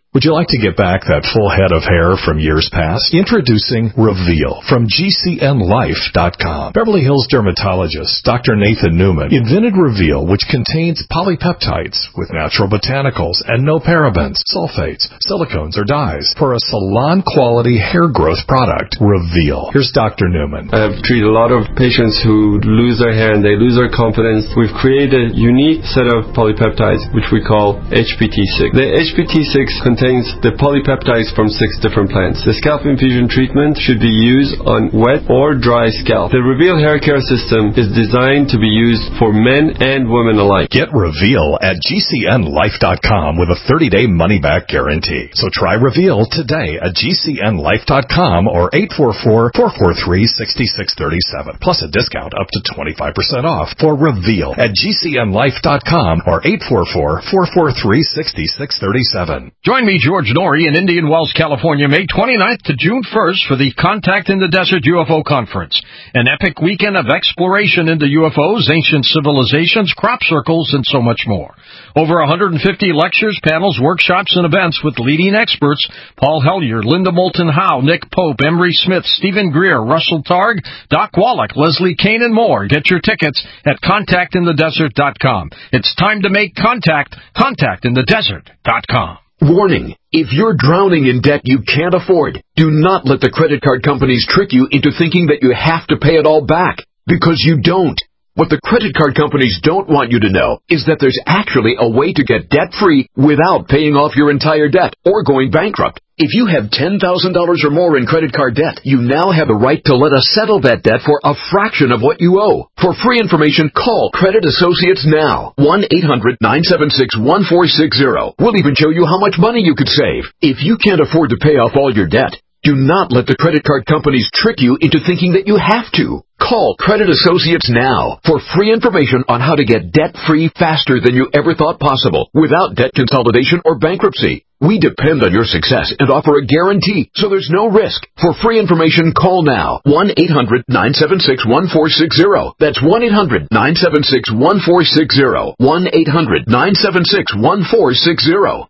Would you like to get back that full head of hair from years past? Introducing Reveal from G C N Life dot com. Beverly Hills dermatologist Doctor Nathan Newman invented Reveal, which contains polypeptides with natural botanicals and no parabens, sulfates, silicones, or dyes for a salon-quality hair growth product. Reveal. Here's Doctor Newman. I've treated a lot of patients who lose their hair and they lose their confidence. We've created a unique set of polypeptides, which we call H P T six. The H P T six contains the polypeptides from six different plants. The scalp infusion treatment should be used on wet or dry scalp. The Reveal hair care system is designed to be used for men and women alike. Get Reveal at G C N Life dot com with a thirty-day money-back guarantee. So try Reveal today at G C N Life dot com or eight four four, four four three, six six three seven, plus a discount up to twenty-five percent off for Reveal at G C N Life dot com or eight four four, four four three, six six three seven. Join me, George Norrie, in Indian Wells, California, May twenty-ninth to June first for the Contact in the Desert U F O Conference, an epic weekend of exploration into U F Os, ancient civilizations, crop circles, and so much more. Over one hundred fifty lectures, panels, workshops, and events with leading experts: Paul Hellyer, Linda Moulton Howe, Nick Pope, Emery Smith, Stephen Greer, Russell Targ, Doc Wallach, Leslie Kane, and more. Get your tickets at contact in the desert dot com. It's time to make contact. contact in the desert dot com. Warning, if you're drowning in debt you can't afford, do not let the credit card companies trick you into thinking that you have to pay it all back, because you don't. What the credit card companies don't want you to know is that there's actually a way to get debt-free without paying off your entire debt or going bankrupt. If you have ten thousand dollars or more in credit card debt, you now have the right to let us settle that debt for a fraction of what you owe. For free information, call Credit Associates now. one eight hundred, nine seven six, one four six zero. We'll even show you how much money you could save. If you can't afford to pay off all your debt, do not let the credit card companies trick you into thinking that you have to. Call Credit Associates now for free information on how to get debt-free faster than you ever thought possible without debt consolidation or bankruptcy. We depend on your success and offer a guarantee, so there's no risk. For free information, call now. one eight hundred, nine seven six, one four six zero. That's one eight hundred, nine seven six, one four six zero. one eight hundred, nine seven six, one four six zero.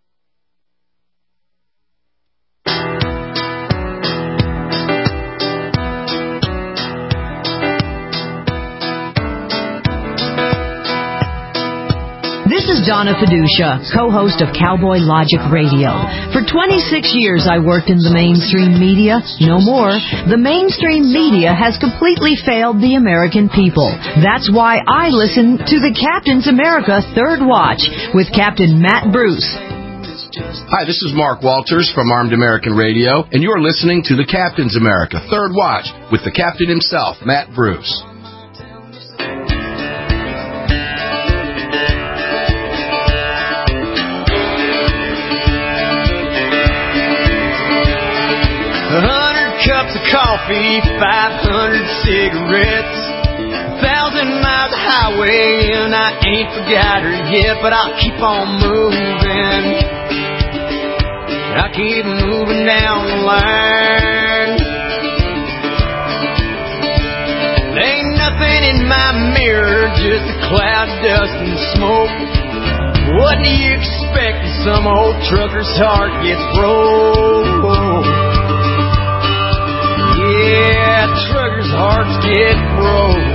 This is Donna Fiducia, co-host of Cowboy Logic Radio. For twenty-six years I worked in the mainstream media. No more. The mainstream media has completely failed the American people. That's why I listen to the Captain's America Third Watch with Captain Matt Bruce. Hi, this is Mark Walters from Armed American Radio, and you're listening to the Captain's America Third Watch with the Captain himself, Matt Bruce. A hundred cups of coffee, five hundred cigarettes, a thousand miles of highway, and I ain't forgot her yet, but I'll keep on moving. I'll keep moving down the line. There ain't nothing in my mirror, just a cloud of dust and smoke. What do you expect when some old trucker's heart gets broke? Yeah, truckers' hearts get broke.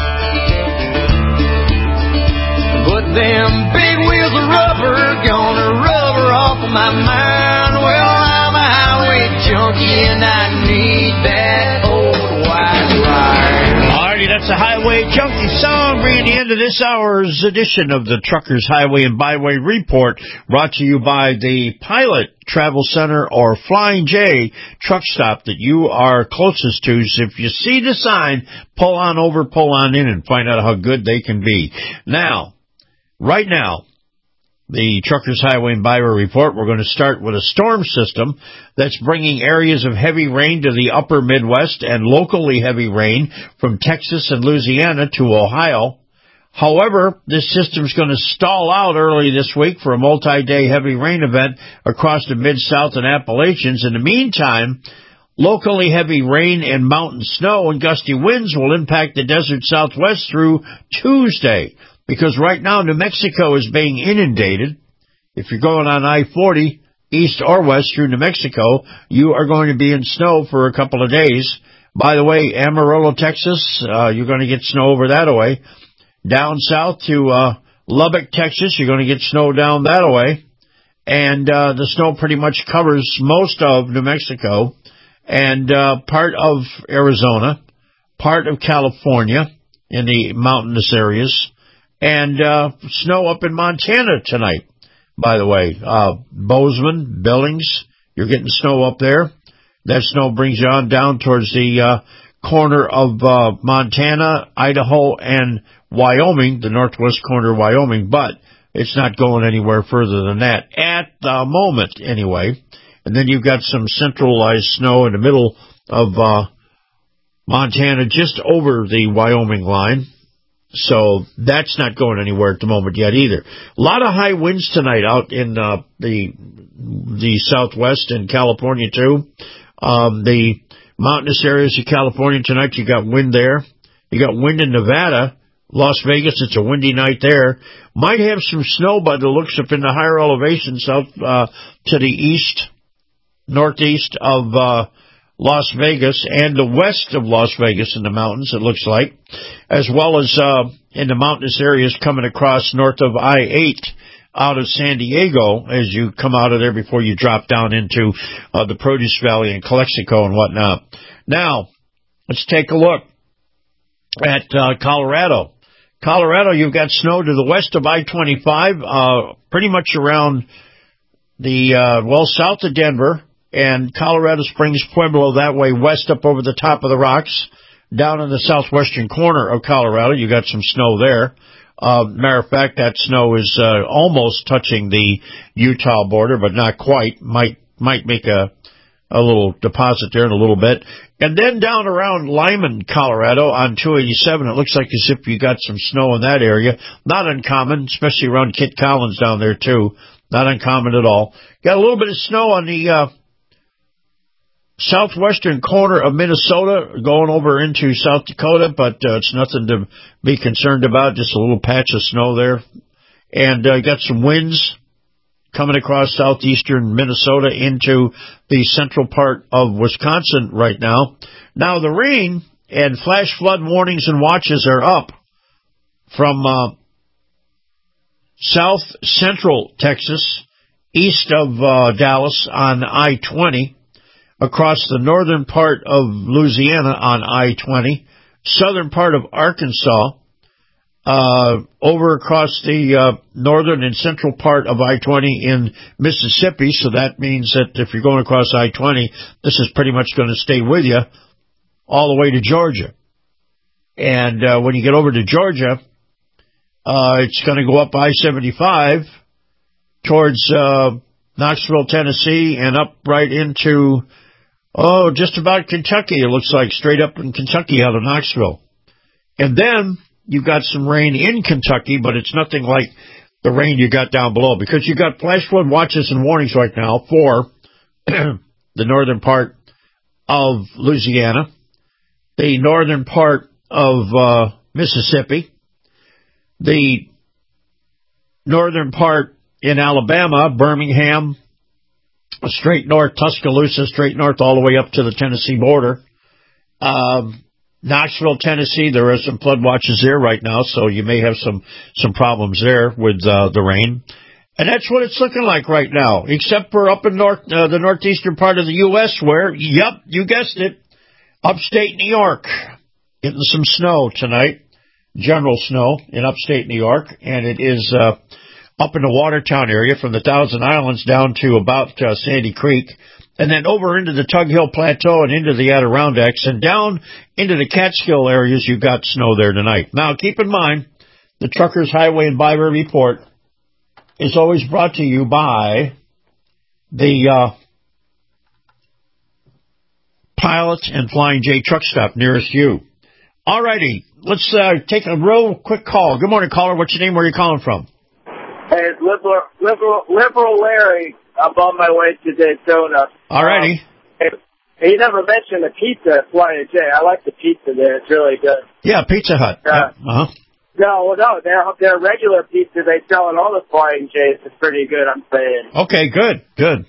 But them big wheels of rubber gonna rubber off of my mind. Well, I'm a highway junkie and I need that old white ride. Alrighty, that's a Highway Junkie song, bringing the end of this hour's edition of the Truckers Highway and Byway Report, brought to you by the Pilot Travel Center or Flying J truck stop that you are closest to. So if you see the sign, pull on over, pull on in, and find out how good they can be. Now, right now, the Truckers Highway and Byway Report, we're going to start with a storm system that's bringing areas of heavy rain to the upper Midwest and locally heavy rain from Texas and Louisiana to Ohio. However, this system's going to stall out early this week for a multi-day heavy rain event across the Mid-South and Appalachians. In the meantime, locally heavy rain and mountain snow and gusty winds will impact the desert Southwest through Tuesday, because right now New Mexico is being inundated. If you're going on I forty, east or west through New Mexico, you are going to be in snow for a couple of days. By the way, Amarillo, Texas, uh, you're going to get snow over that away. Down south to uh, Lubbock, Texas, you're going to get snow down that away. And uh, the snow pretty much covers most of New Mexico and uh, part of Arizona, part of California in the mountainous areas, and uh, snow up in Montana tonight, by the way. Uh, Bozeman, Billings, you're getting snow up there. That snow brings you on down towards the uh, corner of uh, Montana, Idaho, and Wyoming, the northwest corner of Wyoming, but it's not going anywhere further than that at the moment, anyway. And then you've got some centralized snow in the middle of uh, Montana, just over the Wyoming line. So that's not going anywhere at the moment yet either. A lot of high winds tonight out in uh, the the southwest and California too. Um, the mountainous areas of California tonight, you got wind there. You got wind in Nevada. Las Vegas, it's a windy night there. Might have some snow by the looks up in the higher elevations out uh, to the east, northeast of uh, Las Vegas and the west of Las Vegas in the mountains, it looks like, as well as uh, in the mountainous areas coming across north of I eight out of San Diego as you come out of there before you drop down into uh, the Produce Valley and Calexico and whatnot. Now, let's take a look at uh, Colorado. Colorado, you've got snow to the west of I twenty-five, uh, pretty much around the, uh, well, south of Denver, and Colorado Springs, Pueblo, that way west up over the top of the rocks. Down in the southwestern corner of Colorado, you got some snow there. Uh, matter of fact, that snow is uh, almost touching the Utah border, but not quite. Might might make a a little deposit there in a little bit. And then down around Lyman, Colorado on two eighty-seven, it looks like as if you got some snow in that area. Not uncommon, especially around Kit Collins down there too. Not uncommon at all. Got a little bit of snow on the uh, southwestern corner of Minnesota going over into South Dakota, but uh, it's nothing to be concerned about, just a little patch of snow there. And uh, got some winds coming across southeastern Minnesota into the central part of Wisconsin right now. Now, the rain and flash flood warnings and watches are up from uh, south central Texas, east of uh, Dallas on I twenty, across the northern part of Louisiana on I twenty, southern part of Arkansas, Uh, over across the uh, northern and central part of I twenty in Mississippi, so that means that if you're going across I twenty, this is pretty much going to stay with you all the way to Georgia. And uh, when you get over to Georgia, uh, it's going to go up I seventy-five towards uh, Knoxville, Tennessee, and up right into, oh, just about Kentucky, it looks like, straight up in Kentucky out of Knoxville. And then you've got some rain in Kentucky, but it's nothing like the rain you got down below, because you've got flash flood watches and warnings right now for the northern part of Louisiana, the northern part of uh, Mississippi, the northern part in Alabama, Birmingham, straight north, Tuscaloosa, straight north all the way up to the Tennessee border. Um, Knoxville, Tennessee, there are some flood watches there right now, so you may have some, some problems there with uh, the rain. And that's what it's looking like right now, except for up in north, uh, the northeastern part of the U S where, yep, you guessed it, upstate New York, getting some snow tonight, general snow in upstate New York, and it is uh, up in the Watertown area from the Thousand Islands down to about uh, Sandy Creek, and then over into the Tug Hill Plateau and into the Adirondacks, and down into the Catskill areas, you've got snow there tonight. Now, keep in mind, the Truckers Highway and Byway Report is always brought to you by the uh, Pilot and Flying J Truck Stop nearest you. All righty, let's uh, take a real quick call. Good morning, caller. What's your name? Where are you calling from? Hey, it's Liberal, Liberal, Liberal Larry. I'm on my way to Daytona. All righty. Um, he never mentioned the pizza at Flying J. I like the pizza there. It's really good. Yeah, Pizza Hut. Uh, yeah. Uh-huh. No, no, their their regular pizza they sell at all the Flying J's is pretty good, I'm saying. Okay, good, good.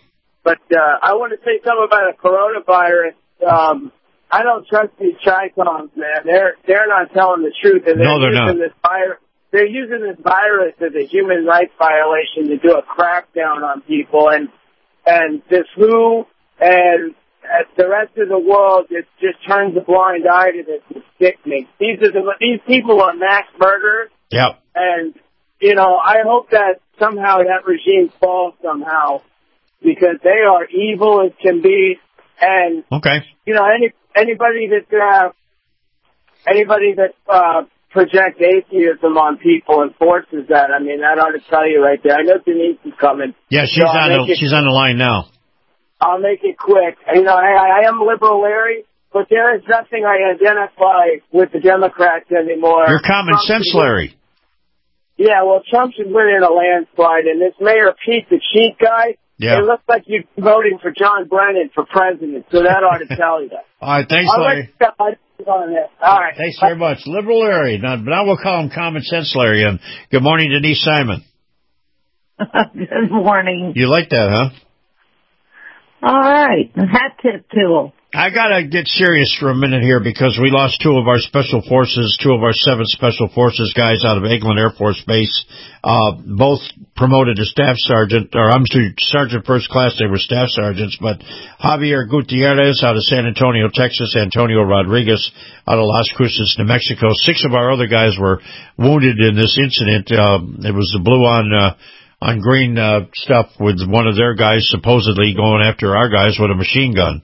But uh, I want to say something about the coronavirus. Um, I don't trust these Tricoms, man. They're they're not telling the truth. And they're no, they're using not. This virus, they're using this virus as a human rights violation to do a crackdown on people. And and this W H O and uh, the rest of the world it just turns a blind eye to this. It's sickening. These are the, these people are mass murderers. Yep. And you know, I hope that somehow that regime falls somehow, because they are evil as can be. And okay, you know, any anybody that uh, anybody that uh, projects atheism on people and forces that, I mean, that ought to tell you right there. I know Denise is coming. Yeah, she's so on the it, she's on the line now. I'll make it quick. You know, I, I am liberal, Larry, but there is nothing I identify with the Democrats anymore. You're common Trump sense, Larry. Yeah, well, Trump should win in a landslide, and this Mayor Pete, the cheat guy, yeah. It looks like you're voting for John Brennan for president, so that ought to tell you that. All right, thanks, I'll Larry. let you go on that. All right. Thanks very much. Liberal Larry. Now, now we'll call him Common Sense Larry. And good morning, Denise Simon. Good morning. You like that, huh? All right. Hat tip to him. I got to get serious for a minute here because we lost two of our special forces, two of our seven special forces guys out of Eglin Air Force Base, uh, both promoted to staff sergeant, or I'm to sergeant first class, they were staff sergeants, but Javier Gutierrez out of San Antonio, Texas, Antonio Rodriguez out of Las Cruces, New Mexico. Six of our other guys were wounded in this incident. Uh, it was the blue on, uh, on green, uh, stuff with one of their guys supposedly going after our guys with a machine gun.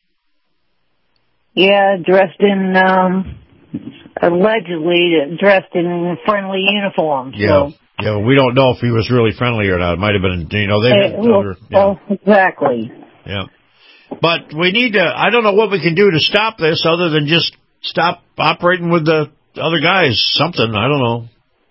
Yeah, dressed in, um, allegedly dressed in friendly uniforms. Yeah, so. yeah. We don't know if he was really friendly or not. It might have been, you know, they. Uh, well, other, yeah. well, exactly. Yeah, but we need to. I don't know what we can do to stop this other than just stop operating with the other guys. Something I don't know.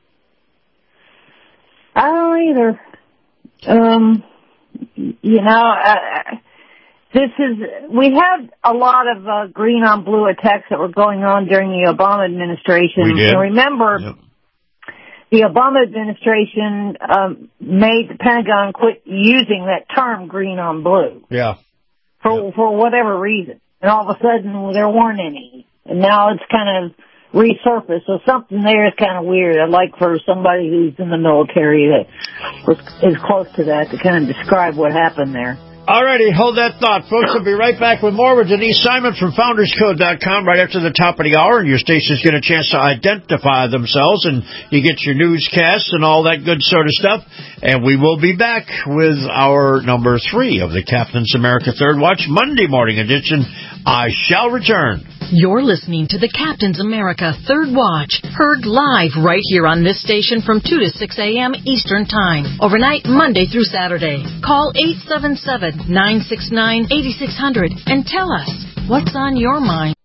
I don't either. Um, you know. I, This is, we had a lot of uh, green on blue attacks that were going on during the Obama administration. We did. And remember, yep. the Obama administration um, made the Pentagon quit using that term green on blue. Yeah. For, yep. for whatever reason. And all of a sudden, there weren't any. And now it's kind of resurfaced. So something there is kind of weird. I'd like for somebody who's in the military that was, is close to that to kind of describe what happened there. Alrighty, hold that thought, folks. We'll be right back with more with Denise Simon from Founders Code dot com right after the top of the hour, and your stations get a chance to identify themselves, and you get your newscasts and all that good sort of stuff. And we will be back with our number three of the Captain's America Third Watch Monday morning edition. I shall return. You're listening to the Captain's America Third Watch, heard live right here on this station from two to six a.m. Eastern Time, overnight Monday through Saturday. Call eight seven seven, nine six nine, eight six zero zero and tell us what's on your mind.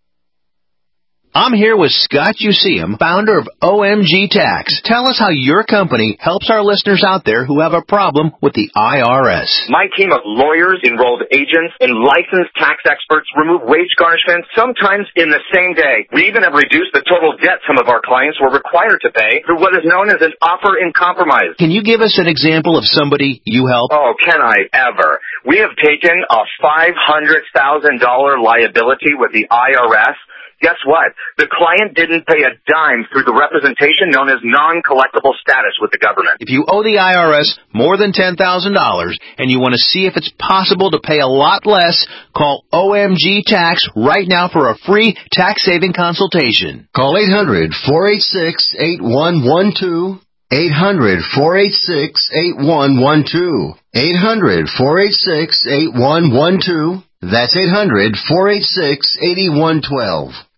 I'm here with Scott Useum, founder of O M G Tax. Tell us how your company helps our listeners out there who have a problem with the I R S. My team of lawyers, enrolled agents, and licensed tax experts remove wage garnishments sometimes in the same day. We even have reduced the total debt some of our clients were required to pay through what is known as an offer in compromise. Can you give us an example of somebody you help? Oh, can I ever? We have taken a five hundred thousand dollars liability with the I R S. Guess what? The client didn't pay a dime through the representation known as non-collectible status with the government. If you owe the I R S more than ten thousand dollars and you want to see if it's possible to pay a lot less, call O M G Tax right now for a free tax-saving consultation. Call eight hundred, four eight six, eight one one two. eight hundred, four eight six, eight one one two. eight hundred, four eight six, eight one one two. That's eight hundred, four eight six, eight one one two.